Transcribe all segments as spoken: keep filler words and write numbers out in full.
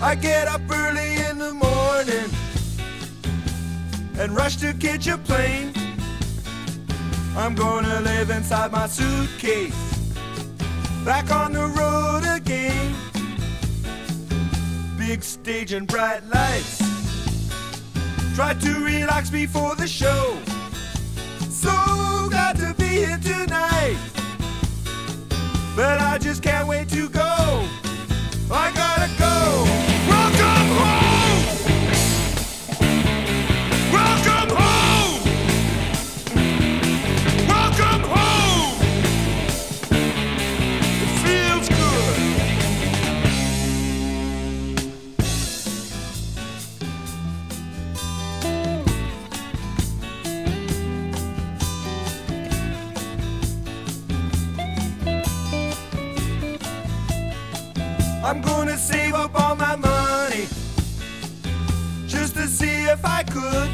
I get up early in the morning and rush to catch a plane. I'm gonna live inside my suitcase, back on the road again. Big stage and bright lights, try to relax before the show. So glad to be here tonight, but I just can't wait to go. I gotta go. Welcome home. Welcome home. Welcome home. It feels good. I'm gonna save up all my money just to see if I could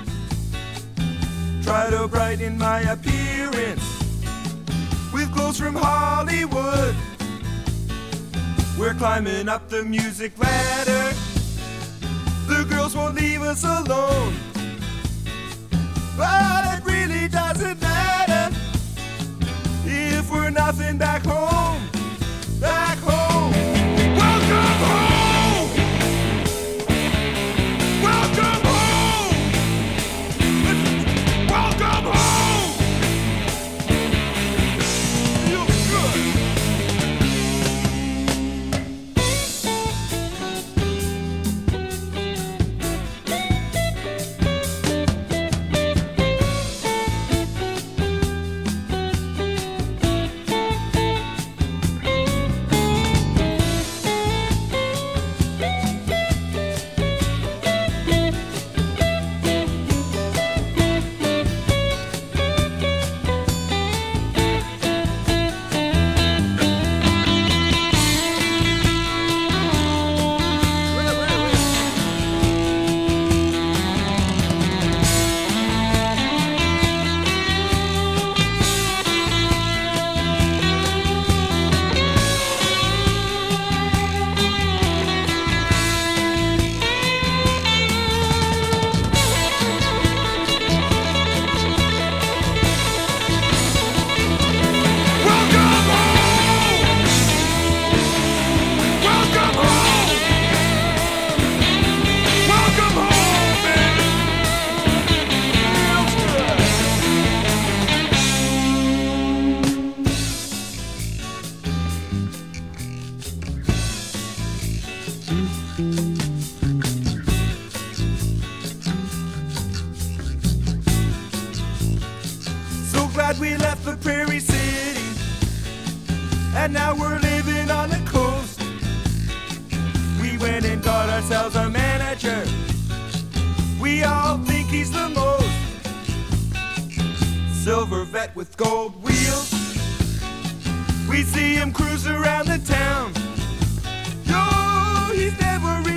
try to brighten my appearance with clothes from Hollywood. We're climbing up the music ladder, the girls won't leave us alone, but it really doesn't matter if we're nothing back home, back home. Welcome home! Welcome home! Welcome home! Feels good. So glad we left the prairie city, and now we're living on the coast. We went and got ourselves a manager, we all think he's the most. Silver vet with gold wheels, we see him cruise around the town. Yo, he's never